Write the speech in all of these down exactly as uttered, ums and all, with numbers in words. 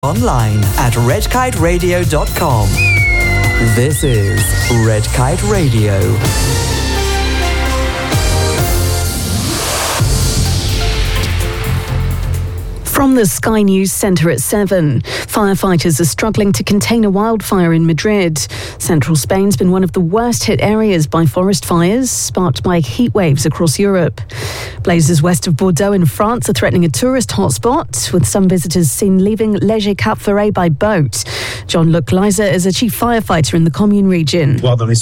Online at red kite radio dot com. This is Red Kite Radio. From the Sky News Centre at seven, firefighters are struggling to contain a wildfire in Madrid. Central Spain's been one of the worst hit areas by forest fires, sparked by heat waves across Europe. Blazes west of Bordeaux in France are threatening a tourist hotspot, with some visitors seen leaving Les Cap Ferret by boat. Jean-Luc Leiser is a chief firefighter in the Commune region.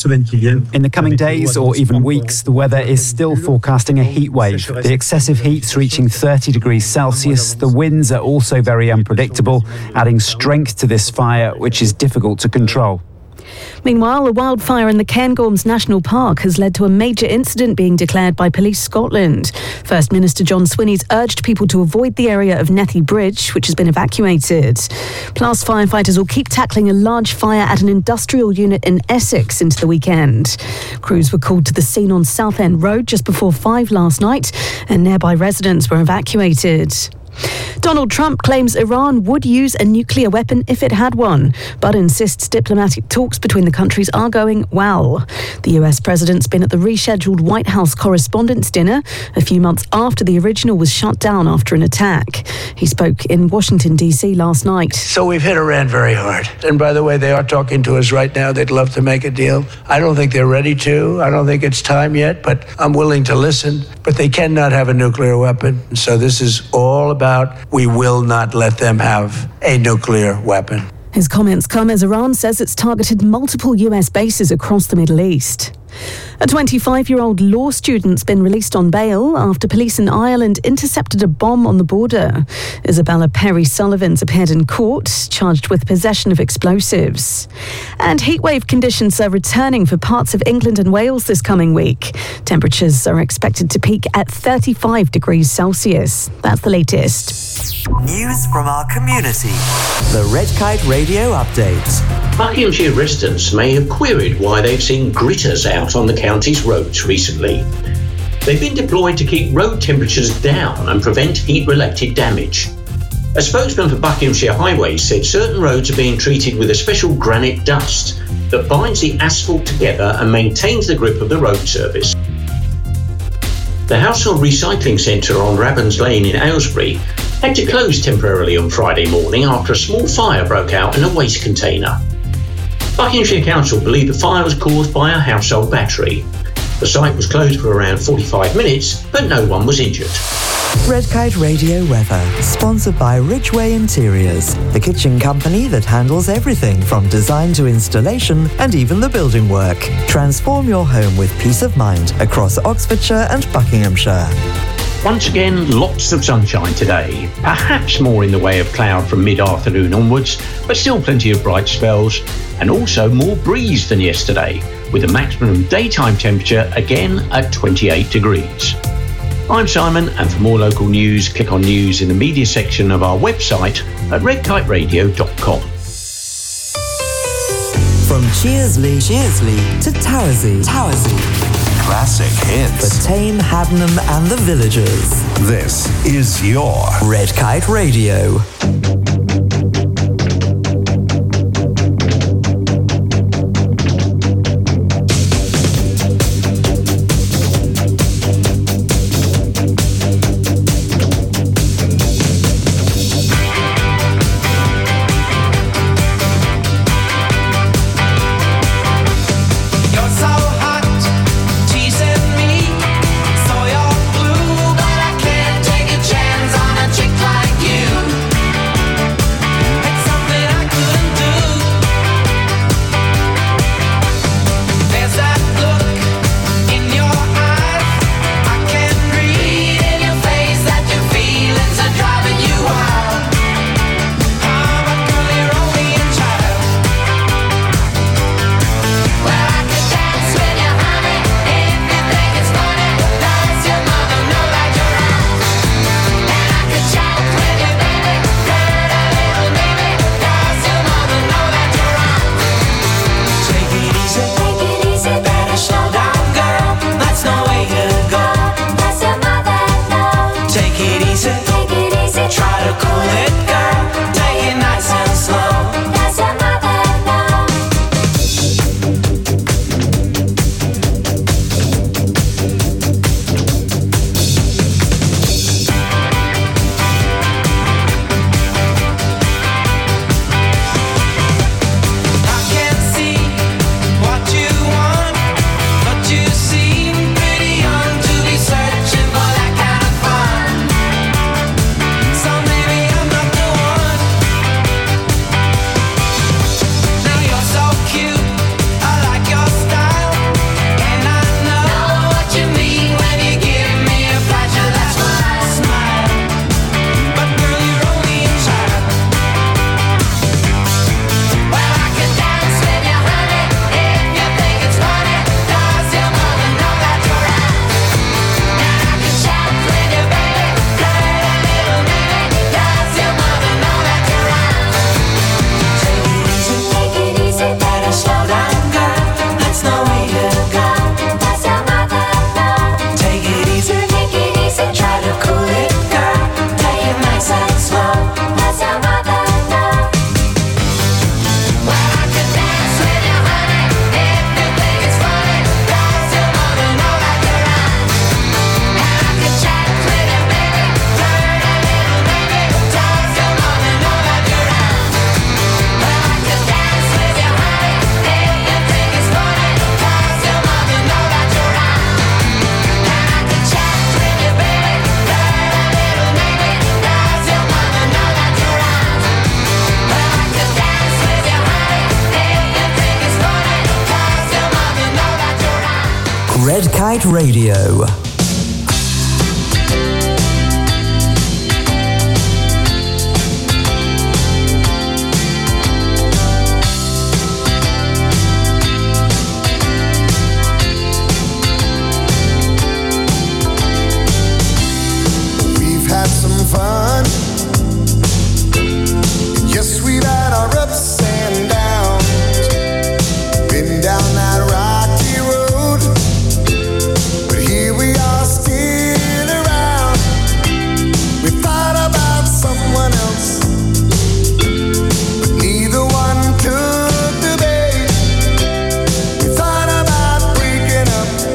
In the coming days or even weeks, the weather is still forecasting a heat wave. The excessive heat's reaching thirty degrees Celsius. The winds are also very unpredictable, adding strength to this fire, which is difficult to control. Meanwhile, a wildfire in the Cairngorms National Park has led to a major incident being declared by Police Scotland. First Minister John Swinney's urged people to avoid the area of Nethy Bridge, which has been evacuated. Plus, firefighters will keep tackling a large fire at an industrial unit in Essex into the weekend. Crews were called to the scene on Southend Road just before five last night, and nearby residents were evacuated. Donald Trump claims Iran would use a nuclear weapon if it had one, but insists diplomatic talks between the countries are going well. The U S president's been at the rescheduled White House Correspondents' Dinner a few months after the original was shut down after an attack. He spoke in Washington, D C last night. So we've hit Iran very hard. And by the way, they are talking to us right now. They'd love to make a deal. I don't think they're ready to. I don't think it's time yet, but I'm willing to listen. But they cannot have a nuclear weapon. So this is all about we will not let them have a nuclear weapon. His comments come as Iran says it's targeted multiple U S bases across the Middle East. A twenty-five-year-old law student's been released on bail after police in Ireland intercepted a bomb on the border. Isabella Perry Sullivan's appeared in court, charged with possession of explosives. And heatwave conditions are returning for parts of England and Wales this coming week. Temperatures are expected to peak at thirty-five degrees Celsius. That's the latest. News from our community. The Red Kite Radio Update. Buckinghamshire residents may have queried why they've seen gritters out on the county's roads recently. They've been deployed to keep road temperatures down and prevent heat-related damage. A spokesman for Buckinghamshire Highways said certain roads are being treated with a special granite dust that binds the asphalt together and maintains the grip of the road surface. The Household Recycling Centre on Rabbans Lane in Aylesbury had to close temporarily on Friday morning after a small fire broke out in a waste container. Buckinghamshire Council believe the fire was caused by a household battery. The site was closed for around forty-five minutes, but no one was injured. Red Kite Radio weather, sponsored by Ridgeway Interiors, the kitchen company that handles everything from design to installation and even the building work. Transform your home with peace of mind across Oxfordshire and Buckinghamshire. Once again, lots of sunshine today. Perhaps more in the way of cloud from mid-afternoon onwards, but still plenty of bright spells, and also more breeze than yesterday, with a maximum daytime temperature again at twenty-eight degrees. I'm Simon, and for more local news, click on news in the media section of our website at red kite radio dot com. From Cheersley, Cheersley to Towersey, Towersey. Classic hits. For Tame, Haddenham and the Villagers. This is your Red Kite Radio. So you're blue, but I can't take a chance on a chick like you. Red Kite Radio. Fun. Yes, we've had our ups and downs, been down that rocky road, but here we are still around. We thought about someone else, but neither one took the bait. We thought about breaking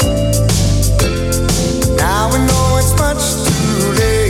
up, now we know it's much too late.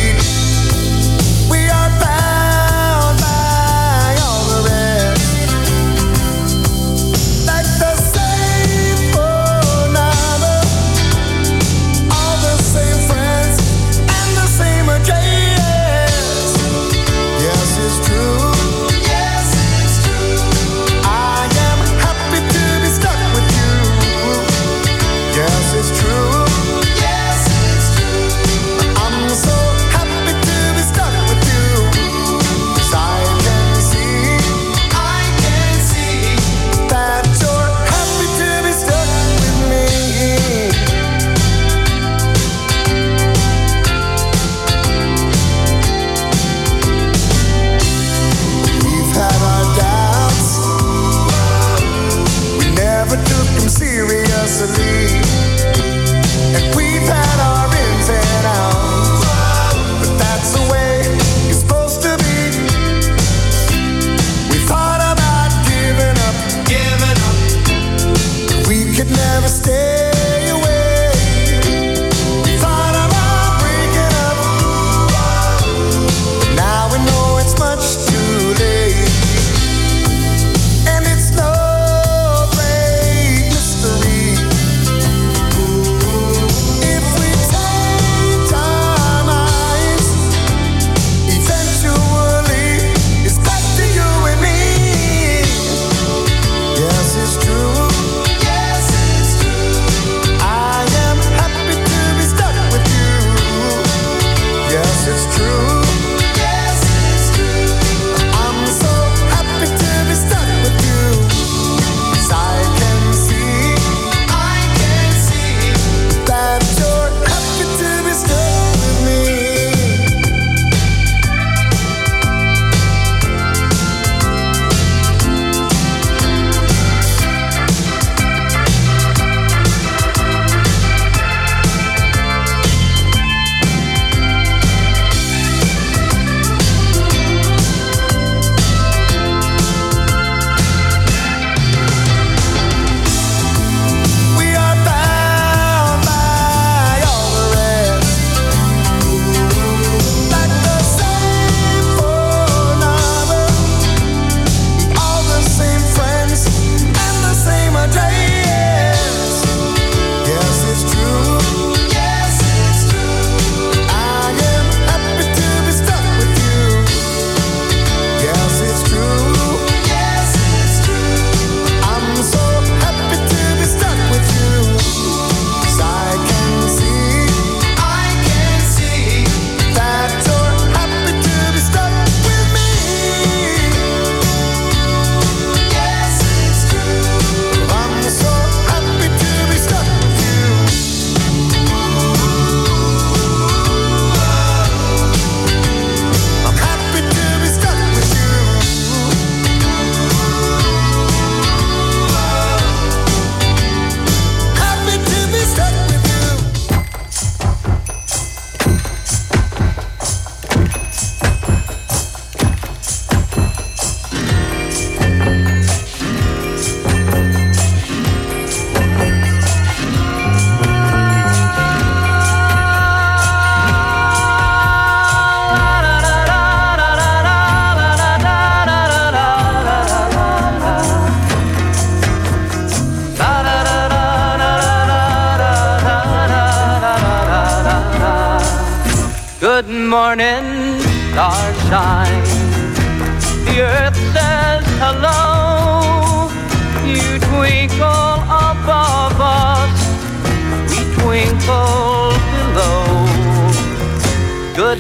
And we've had our ins and outs, but that's the way it's supposed to be. We thought about giving up, giving up. We could never stay away. We thought about breaking up, but now we know it's much too late. And it's no great mystery. Good morning, starshine. The earth says hello. You twinkle above us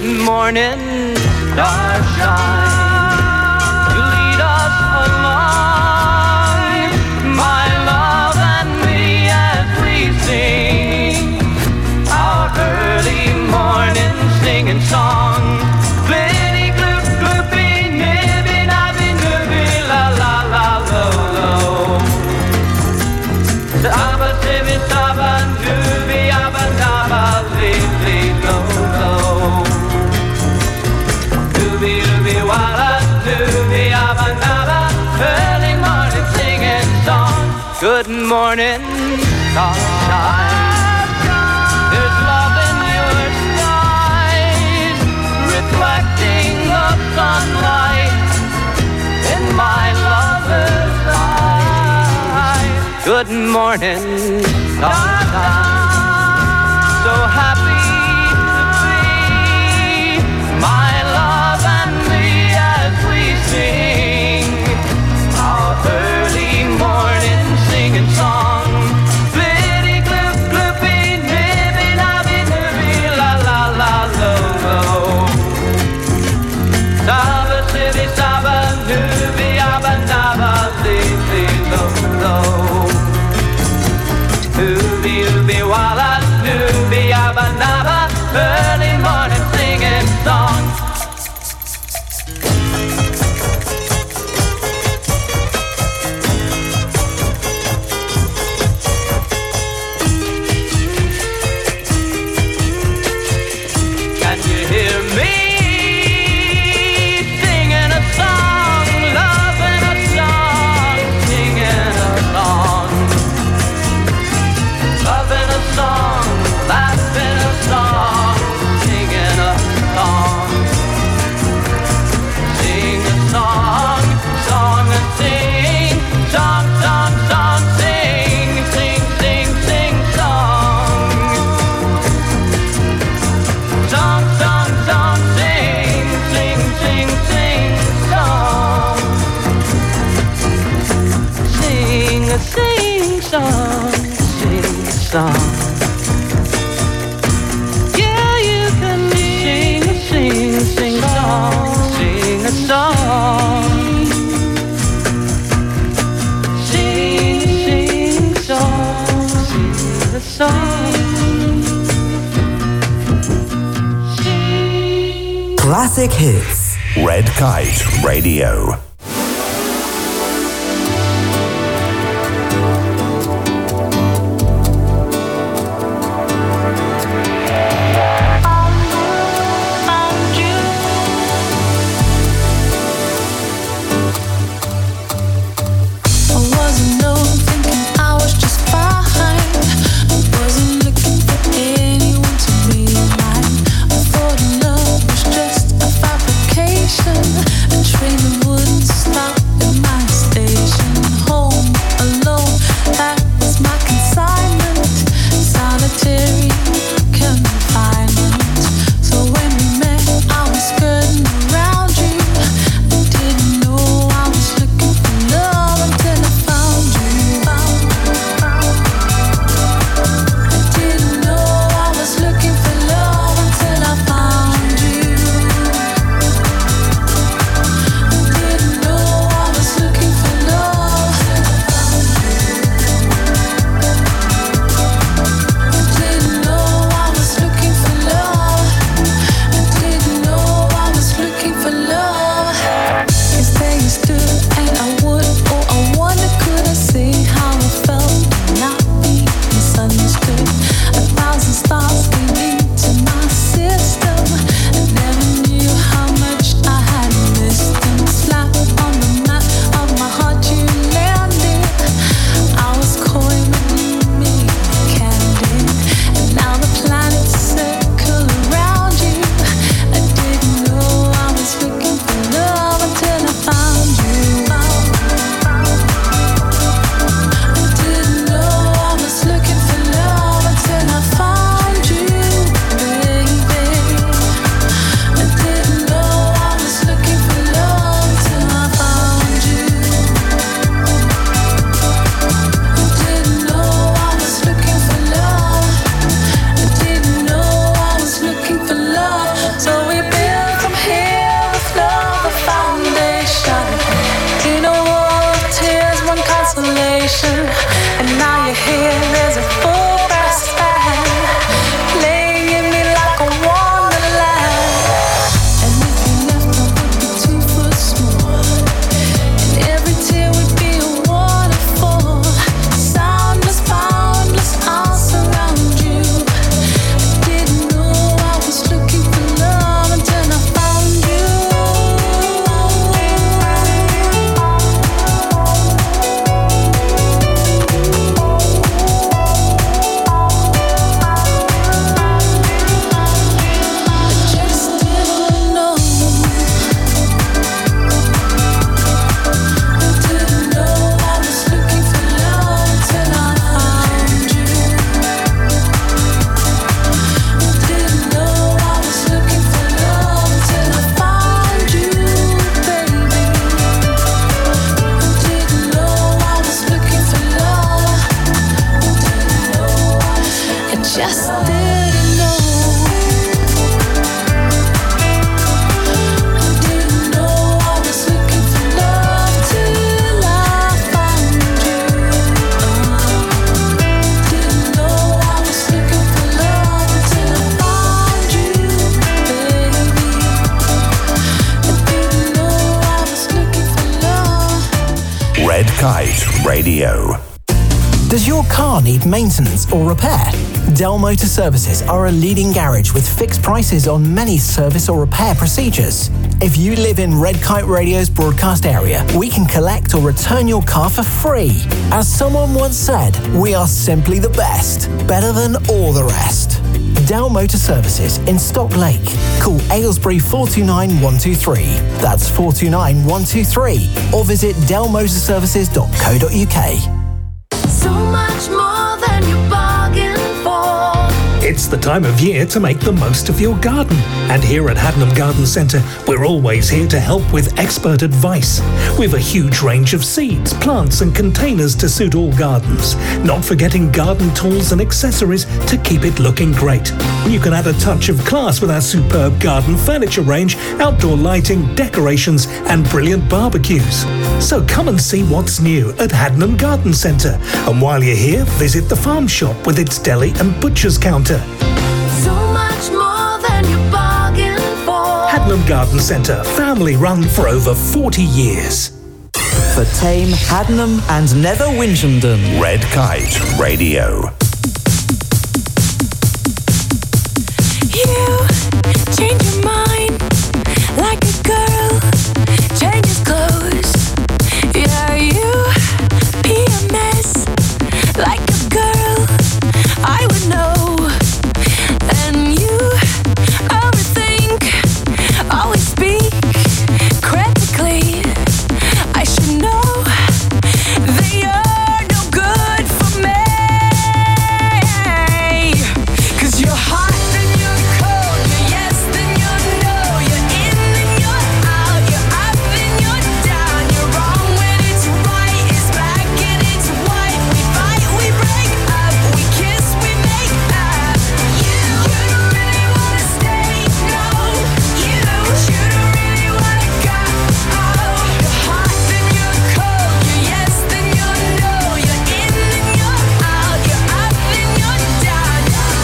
morning, starshine. You lead us along, my love and me, as we sing our early morning singing song. Blitty gloop gloopy, nibby nabby nibby, la la la lo lo. Abba sibby sabba nubby abba dabba lee lee lo lo. Nubby nubby walla nubby abba dabba, early morning singing song. Good morning, sunshine. There's love in your eyes, reflecting the sunlight in my lover's eyes. Good morning, sunshine. So happy to be, my love and me, as we sing our early morning singing song. Blitty gloop gloopy, nibby nabby nibby, la la la lo lo. Saba sibby saba nubby abba nabba lee lee lo lo. Nubby nubby walla nubby abba nabba, early morning singing song. Can you hear me singing a song, loving a song, singing a song, loving a song, laughing a song, singing a song, sing a song, song and sing, song, song, song, sing, sing, sing, sing, song. Song, song, song, sing, sing, sing, sing, song. Sing a sing song, sing song. Yeah, you can sing a sing, sing song, sing a song. Sing, sing song, sing a song. Classic hits. Red Kite Radio. Dreaming wouldn't stop in my found you. Red Kite Radio. Does your car need maintenance or repair? Dell Motor Services are a leading garage with fixed prices on many service or repair procedures. If you live in Red Kite Radio's broadcast area, we can collect or return your car for free. As someone once said, we are simply the best, better than all the rest. Dell Motor Services in Stock Lake. Call Aylesbury four two nine one two three. That's four two nine one two three. Or visit dell motor services dot co dot uk. So much more than you bargained for. It's the time of year to make the most of your garden. And here at Haddenham Garden Centre, we're always here to help with expert advice. We've a huge range of seeds, plants and containers to suit all gardens. Not forgetting garden tools and accessories to keep it looking great. You can add a touch of class with our superb garden furniture range, outdoor lighting, decorations and brilliant barbecues. So come and see what's new at Haddenham Garden Centre. And while you're here, visit the farm shop with its deli and butcher's counter. So much more than you bargained for. Haddenham Garden Centre, family run for over forty years. For Tame, Haddenham and Nether Winchendon. Red Kite Radio. You change your mind like a girl changes clothes. Yeah, you be a mess like a girl I would know. And you overthink, always speak critically. I should know that you're no good for me. 'Cause you're hot, then you're cold, you're yes, then you're no, you're in, then you're out, you're up, then you're down, you're wrong when it's right, it's black and it's white. We fight, we break up, we kiss, we make up. You, you don't really wanna stay, no. You, you don't really wanna go. Oh, you're hot, then you're cold, you're yes, then you're no, you're in, then you're out, you're up, then you're down.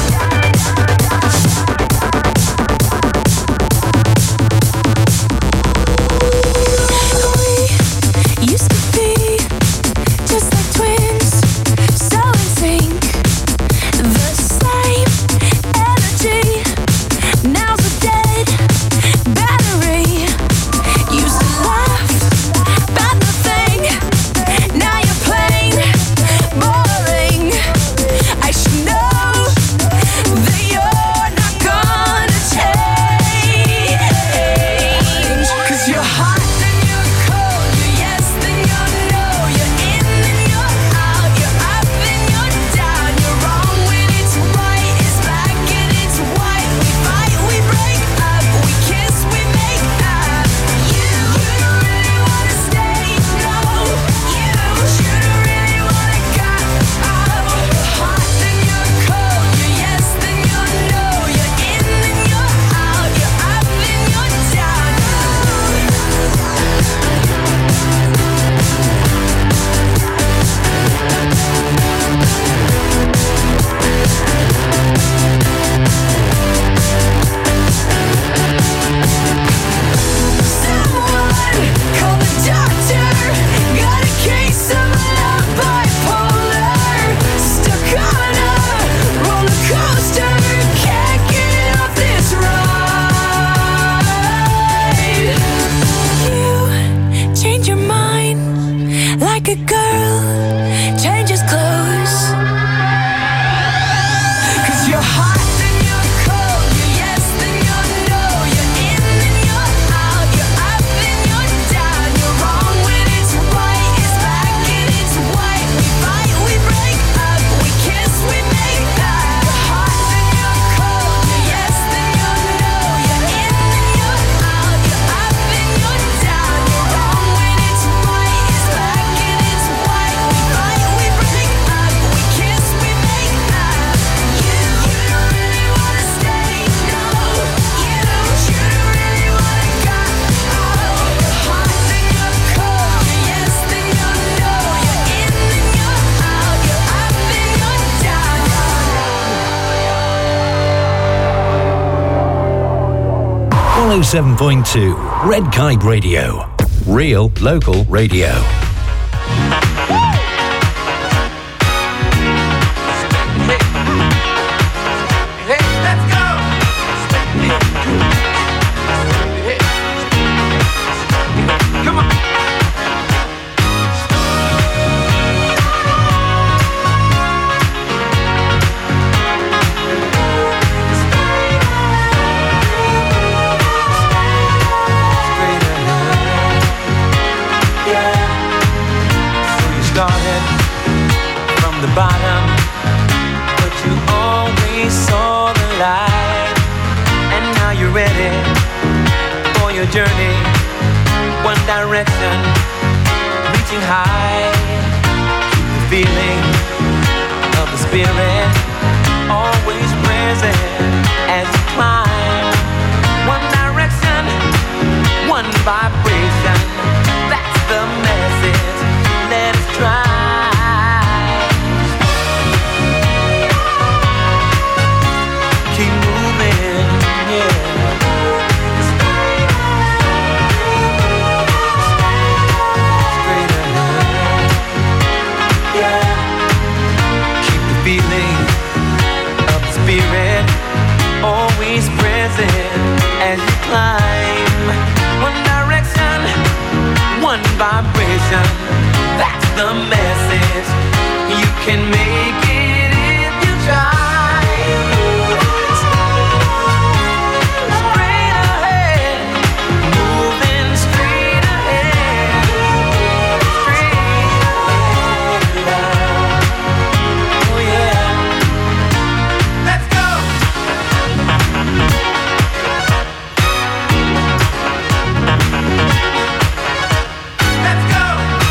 We used to be just like twins, so in sync, the same energy. Now's a dead battery. Used to laugh about nothing, now you're plain boring. I should know that you're not gonna change. 'Cause you're hot, then you're cold, you're yes, then you're no, you're in, then you're out, you're up, then you're down, you're wrong when it's right, it's black and it's white. We fight, we break up, we kiss, we make up. You, you don't really wanna stay, no. You, you don't really wanna go. Oh, you're hot, then you're cold, you're yes, then you're no, you're in, then you're out, you're up, then you're down. Someone call the doctor. Got a case of love bipolar. Stuck on a roller coaster. Can't get off this ride. You change your mind like a girl changes clothes. 'Cause you're hot, then you're cold, you're yes, then you're no, you're in, then you're out, you're up, then you're down, you're wrong when it's right, it's black and it's white. We fight, we break up, we kiss, we make up. You're hot, then you're cold, you're yes, then you're no, you're in, then you're out, you're up, then you're down, you're wrong when it's right, it's black and it's white. We fight, we break up, we kiss, we make up. You, you don't really wanna stay, no. You, you don't really wanna go. Oh, you're hot, then you're cold, you're yes, then you're no, you're in, then you're out, you're up, then you're down. one oh seven point two Red Kite Radio. Real local radio. bottom, but you always saw the light. And now you're ready for your journey. One direction, reaching high. Keep the feeling of the spirit always present as you climb. One direction, one vibration. That's the message. Let us try. Keep moving, yeah. Straight ahead, yeah. Keep the feeling of the spirit always present as you climb. One direction, one vibration. That's the message. You can make it if you try. Straight ahead, moving straight ahead. Straight ahead, oh yeah. Let's go. Let's go.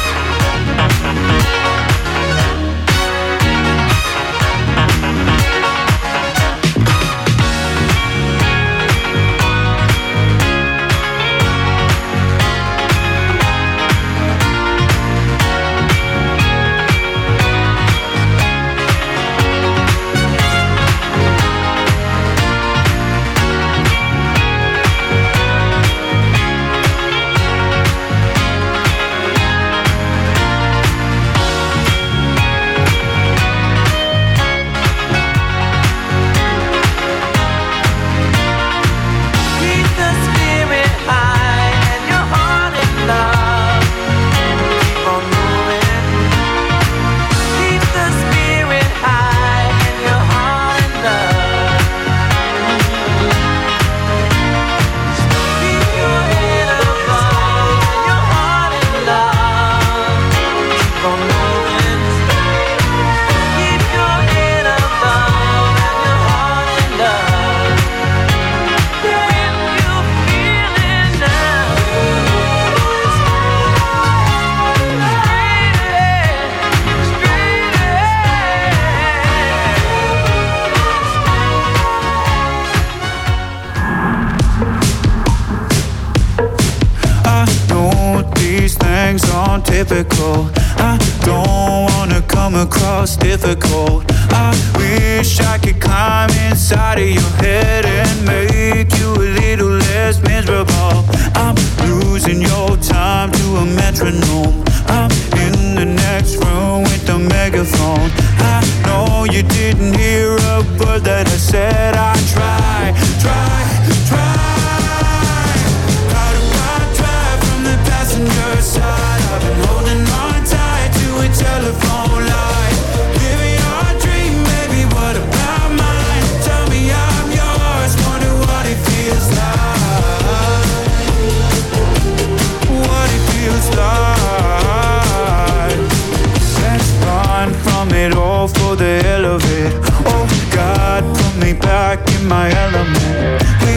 Keep the spirit high and your heart in love. Keep on moving. Keep the spirit high and your heart in love. Keep your head above and your heart in love. Keep on moving. Keep your head above and your heart in love. When you feel it now, straight I know these things aren't typical. I don't wanna come across difficult. I wish I could climb inside of your head and make you a little less miserable. I'm losing your time to a metronome. I'm in the next room with the megaphone. I know you didn't hear a word that I said. I try, try, try. How do I drive from the passenger side? I've been holding on tight to a telephone line. Living your dream, baby, what about mine? Tell me I'm yours, wonder what it feels like. What it feels like. Let's run from it all for the hell of it. Oh God, put me back in my element. We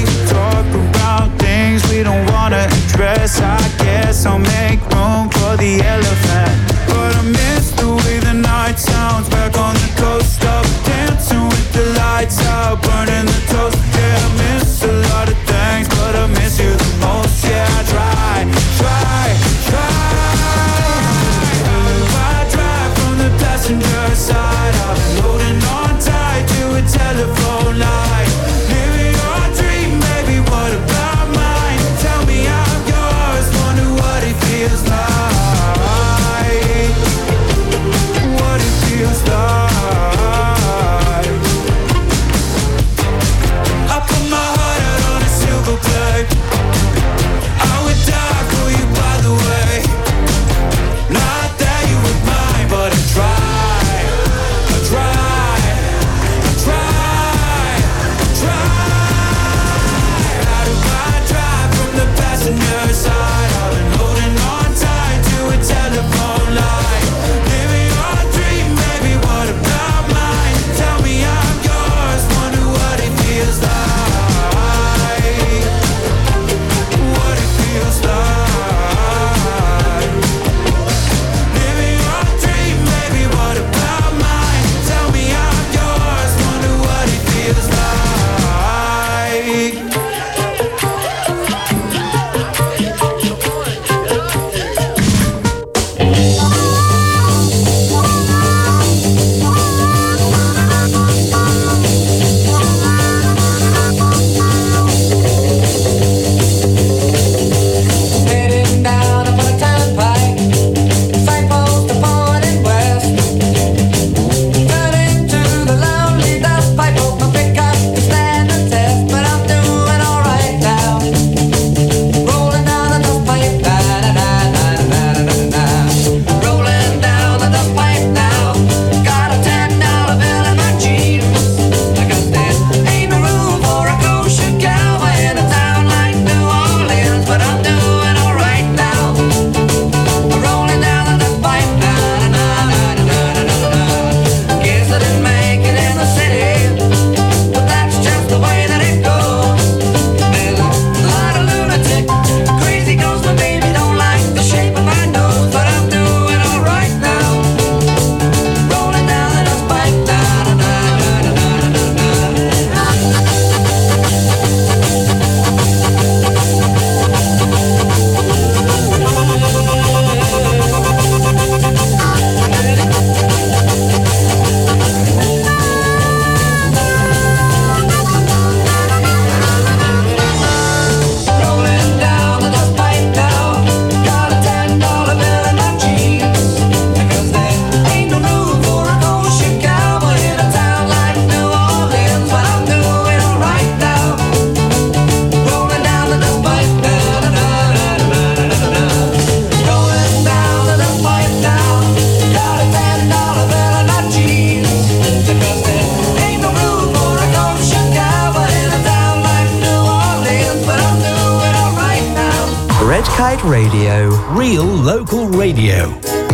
Radio. Real local radio.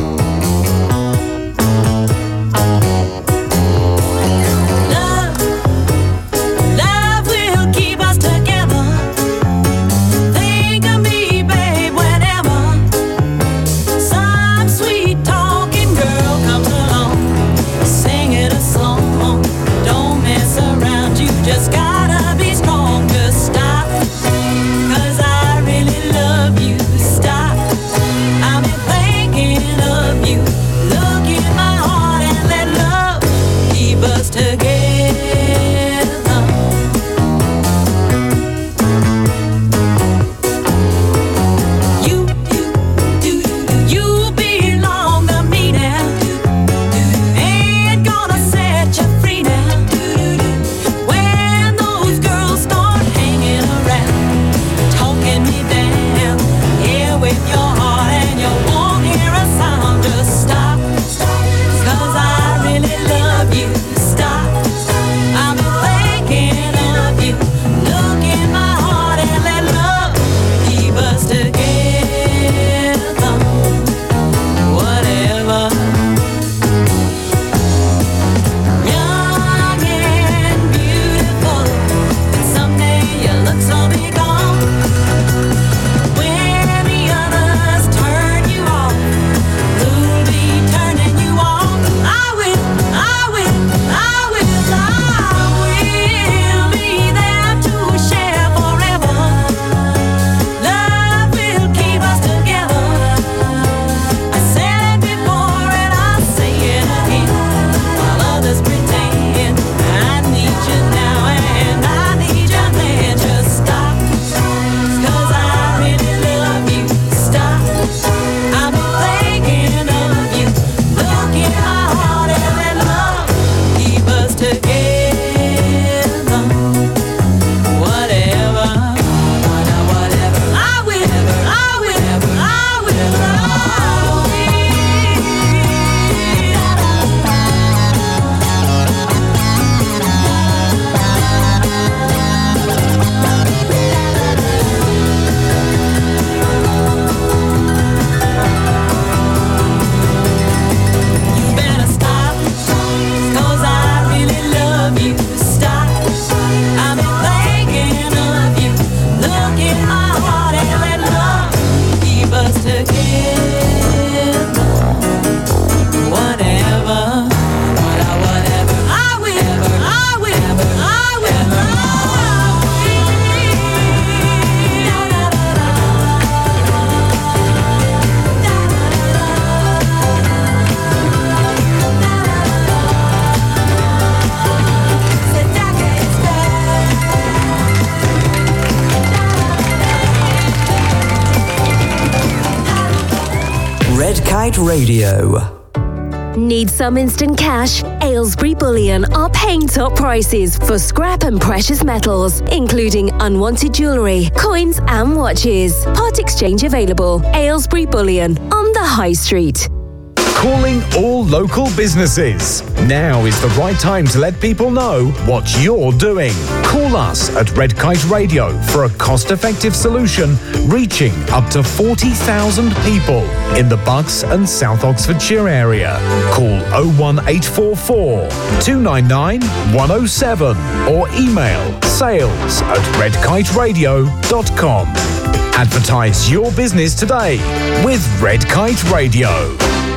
Radio. Need some instant cash? Aylesbury Bullion are paying top prices for scrap and precious metals, including unwanted jewellery, coins and watches. Part exchange available. Aylesbury Bullion on the High Street. Calling all local businesses. Now is the right time to let people know what you're doing. Call us at Red Kite Radio for a cost-effective solution reaching up to forty thousand people in the Bucks and South Oxfordshire area. Call oh one eight four four, two nine nine, one oh seven or email sales at red kite radio dot com. Advertise your business today with Red Kite Radio.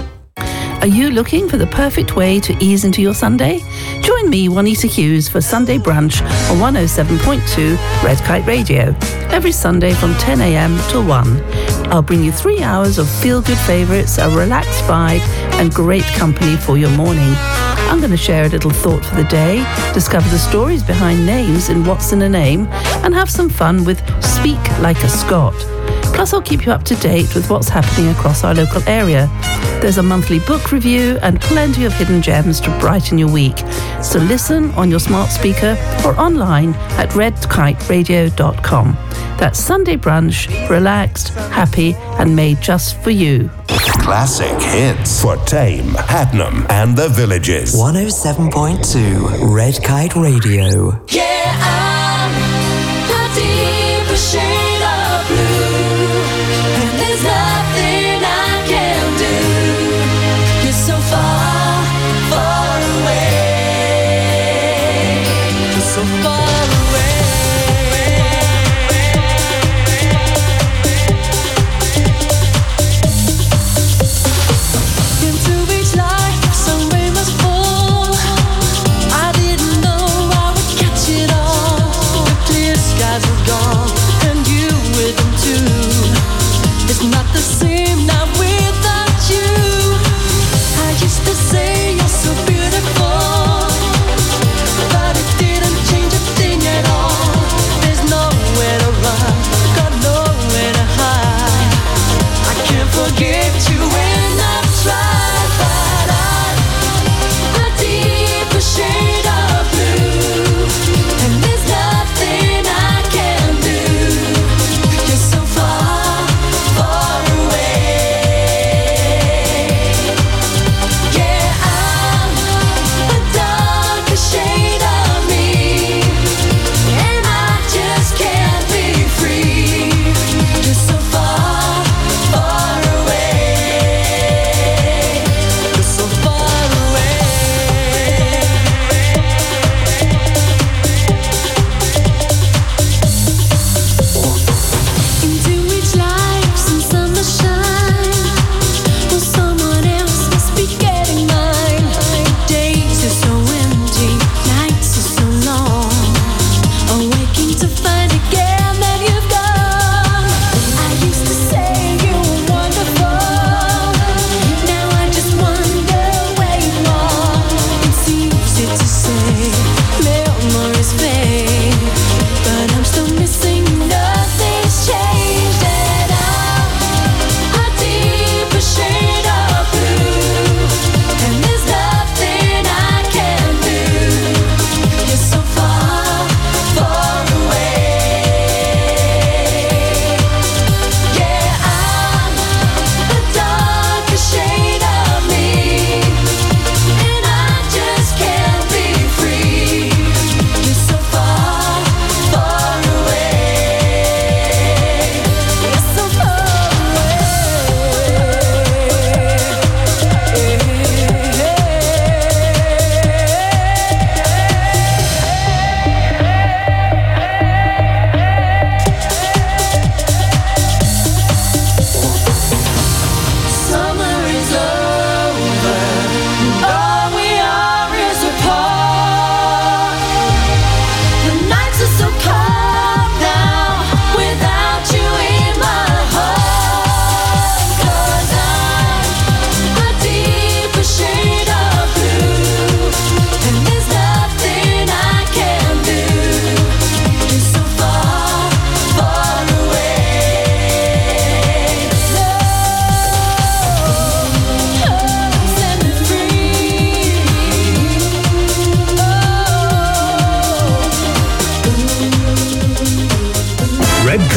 Are you looking for the perfect way to ease into your Sunday? Join me, Juanita Hughes, for Sunday Brunch on one oh seven point two Red Kite Radio. Every Sunday from ten a.m. till one. I'll bring you three hours of feel-good favourites, a relaxed vibe and great company for your morning. I'm going to share a little thought for the day, discover the stories behind names in What's in a Name, and have some fun with Speak Like a Scot. Plus, I'll keep you up to date with what's happening across our local area. There's a monthly book review and plenty of hidden gems to brighten your week. So listen on your smart speaker or online at red kite radio dot com. That's Sunday Brunch, relaxed, happy, and made just for you. Classic hits for Tame, Hadnam, and the Villages. one oh seven point two Red Kite Radio. Yeah, I'm the deepest shade of blue. And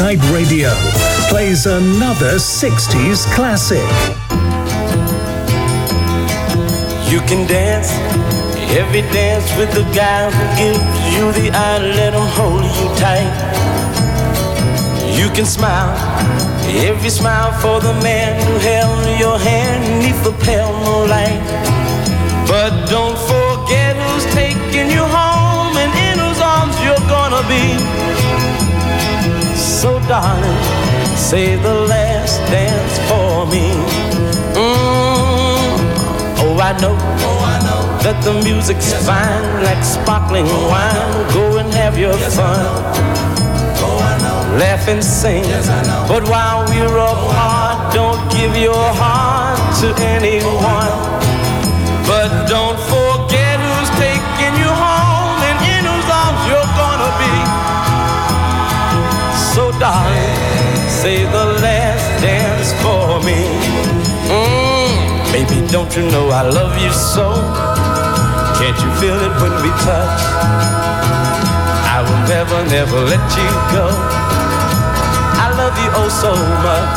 Kite Radio plays another sixties classic. You can dance every dance with the guy who gives you the eye, let him hold you tight. You can smile every smile for the man who held your hand neath the pale moonlight. But don't forget who's taking you home and in whose arms you're gonna be. So darling, say the last dance for me. Mm. Oh, I know, oh, I know that the music's yes, fine, like sparkling oh, wine. Go and have your fun. Oh, I know. Laugh and sing. Yes, I know. But while we're apart, don't give your heart to anyone. But don't forget who's taking you home and in whose arms you're gonna be. So darling, say the last dance for me. Mm. Baby, don't you know I love you so? Can't you feel it when we touch? I will never, never let you go. I love you oh so much.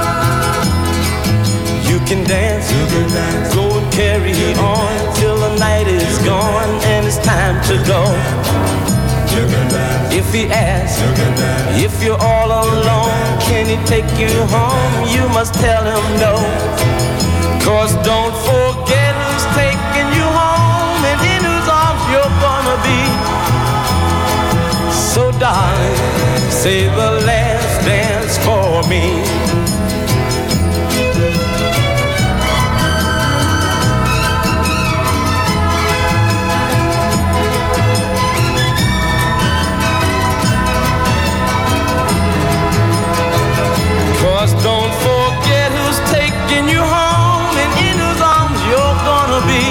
You can dance, you can dance. Go and carry on till the night is gone and it's time to go. You can dance. If he asks, you can dance. If you're all alone, can he take you home? You must tell him no. Cause don't forget who's taking you home and in whose arms you're gonna be. So darling, say the last dance for me. Cause don't forget who's taking you home and in whose arms you're gonna be.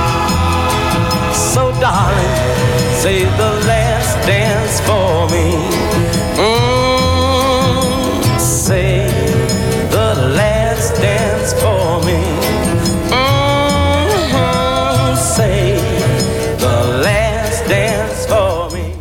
So darling, say the last dance for me. Mm, say the last dance for me. Mm, say the last dance for me.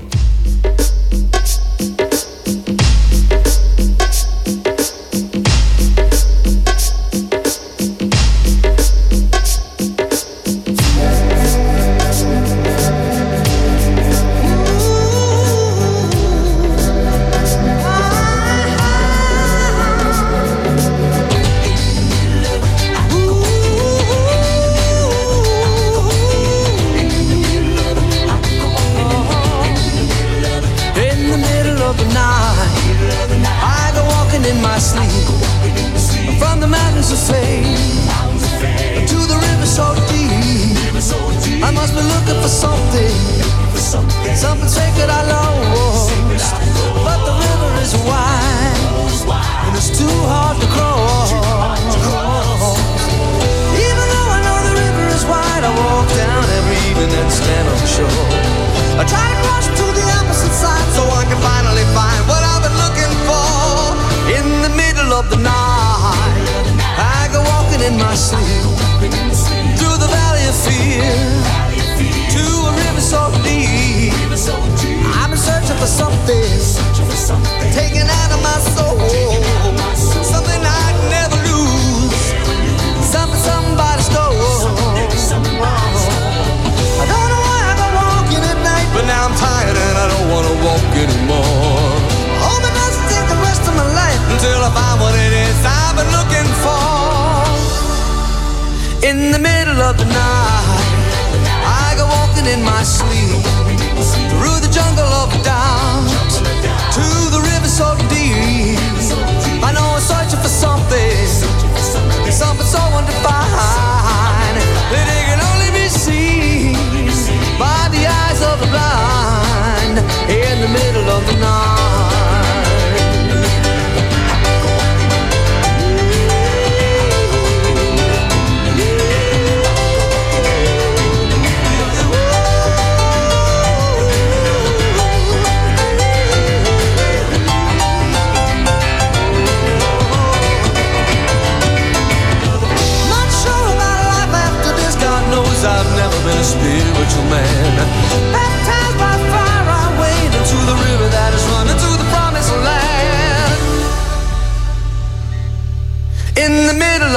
Baptized by fire, I wade into the river that is running to the promised land.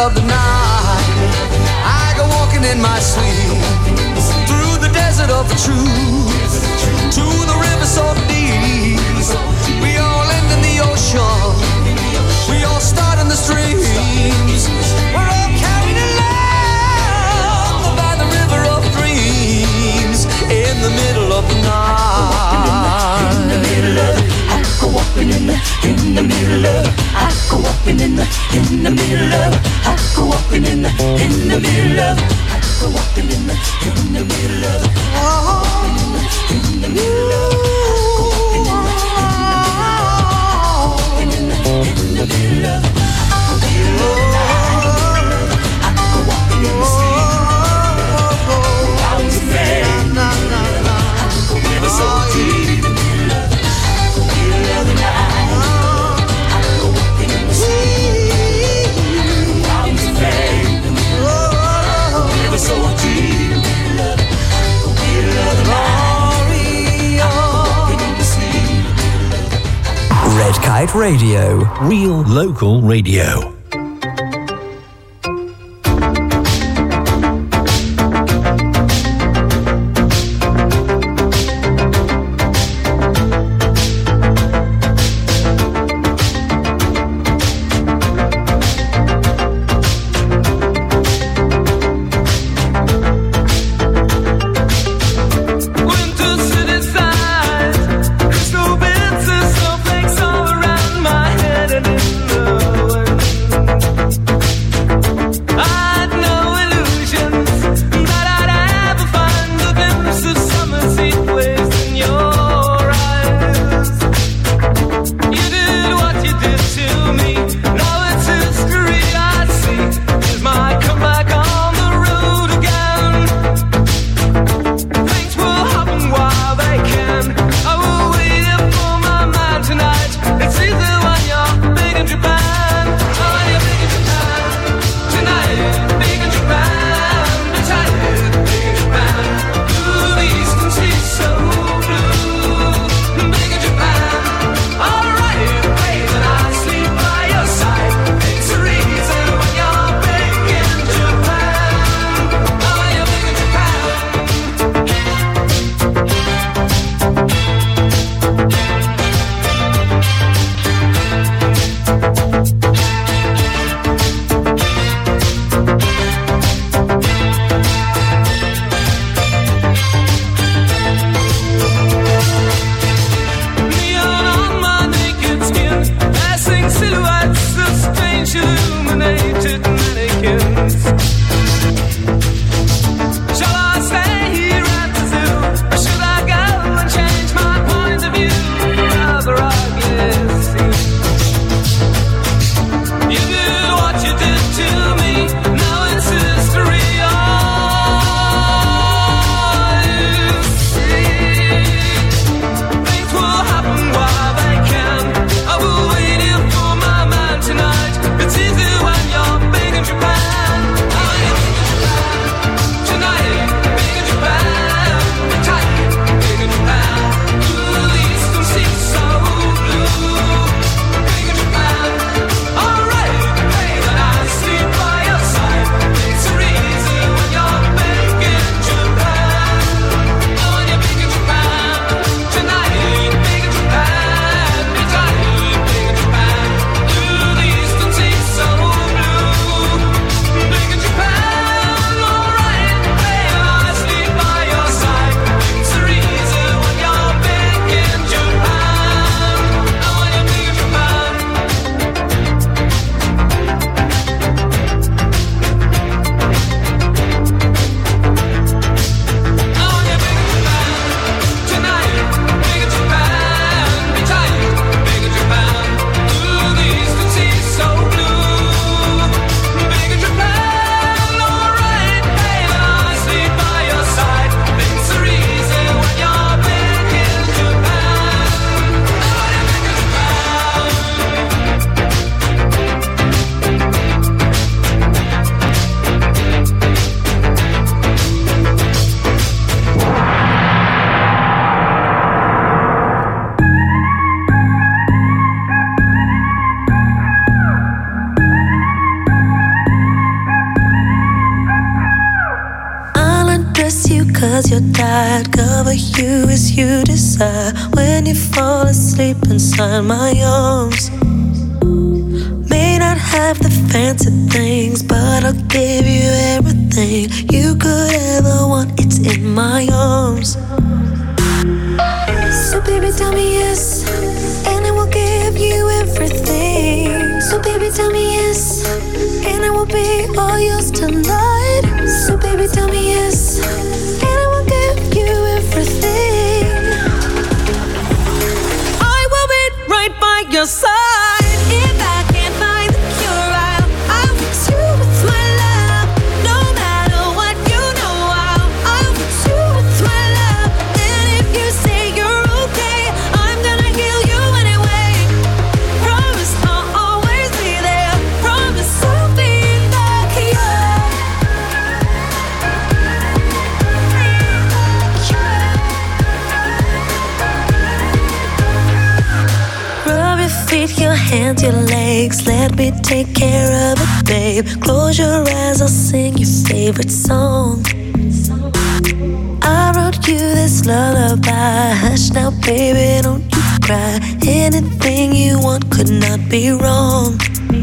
of the night, I go walking in my sleep through the desert of the truth to the river so deep. We all end in the ocean, we all start in the streams. We're all carried along by the river of dreams in the middle of the night. In the middle of it, I go walking in the, in the middle of it. I go walking in the, in the middle of it. I go walking in the, in the middle of it. I go walking in the, in the middle of it. Oh, in the middle of it. In the middle of it. Red Kite Radio. Real local radio. Crystal bits and snowflakes all around my head, and in the wind 'cause you're tired. Cover you as you desire. When you fall asleep inside my arms, may not have the fancy things, but I'll give you everything you could ever want. It's in my arms. So baby, tell me yes, and I will give you everything. So baby, tell me yes, and I will be all yours tonight. So baby, tell me yes, and I will give you everything. I will be right by your side. If I can't find the cure, I'll, I'll fix you with my love. No matter what, you know I'll, I'll fix you with my love. And if you say you're okay, I'm gonna heal you anyway. Promise I'll always be there. Promise I'll be the cure. Rub your feet, your hands, your legs. Let me take care of it, babe. Close your eyes, I'll sing your favorite song. I wrote you this lullaby. Hush now, baby, don't you cry. Anything you want could not be wrong.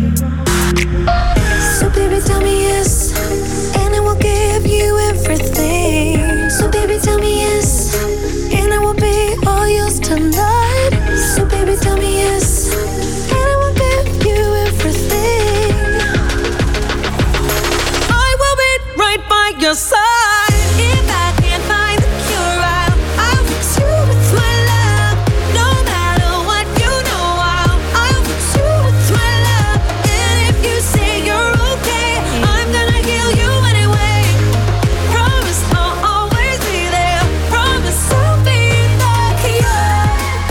So baby, tell me yes, and I will give you everything. So baby, tell me yes, and I will be all yours tonight. So baby, tell me yes, and I will give you everything. I will be right by your side. If I can't find the cure, I'll, I'll fix you with my love. No matter what, you know I'll, I'll fix you with my love. And if you say you're okay, I'm gonna heal you anyway. Promise I'll always be there. Promise I'll be the cure.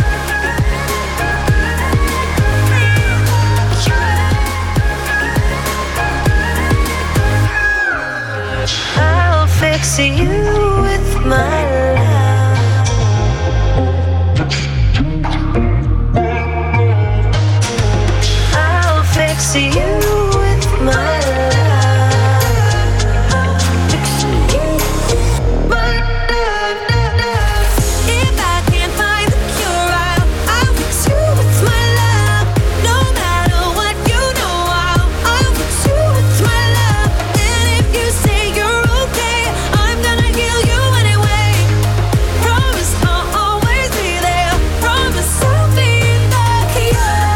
I'll fix you with my love. I'll fix you with my love. My love, love, love. If I can't find the cure, I'll, I'll fix you with my love. No matter what, you know I'll, I'll fix you with my love. And if you say you're okay, I'm gonna heal you anyway. Promise I'll always be there. Promise I'll be the cure.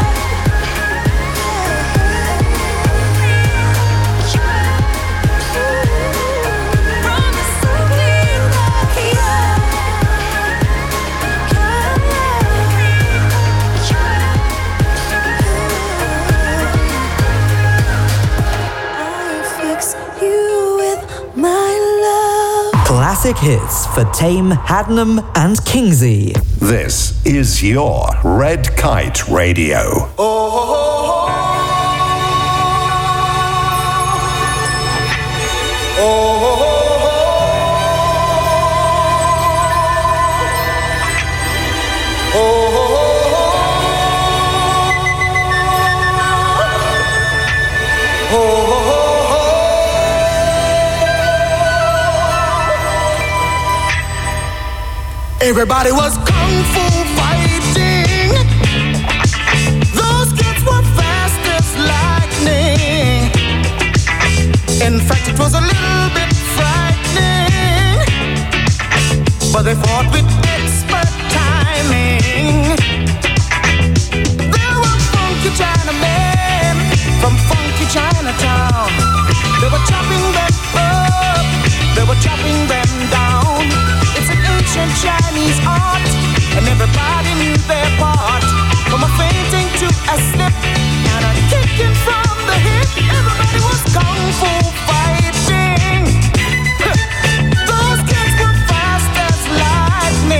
Promise I'll be the I'll fix you with my love. Classic hits for Tame, Hadnam, and Kingsey. This is your Red Kite Radio. Everybody was kung fu fighting. Those kids were fast as lightning. In fact, it was a little bit frightening, but they fought with expert timing. There were funky Chinamen from funky Chinatown. They were chopping them up, they were chopping them down. It's an ancient Chinese art, and everybody knew their part. From a fainting to a slip, and a kicking from the hip. Everybody was kung fu fighting. Those kids were fast as lightning.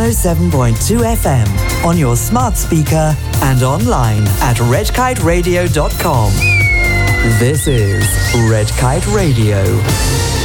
oh seven point two F M on your smart speaker and online at red kite radio dot com. This is Red Kite Radio.